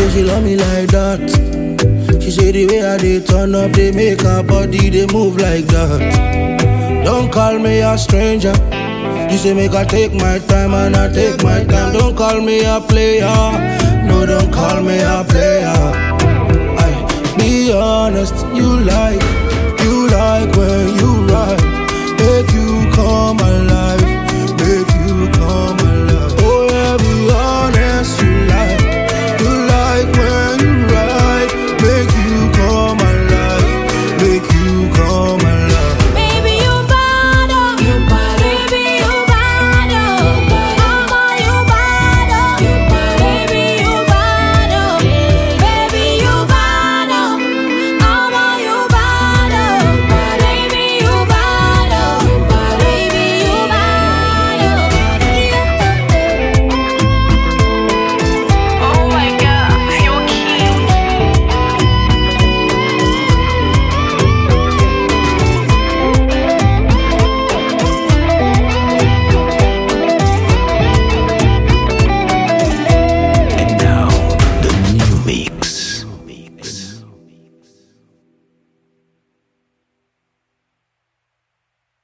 say she love me like that. She say the way I dey turn up, they make her body, they move like that. Don't call me a stranger. You say make I take my time and I take my time. Don't call me a player. No, don't call me a player.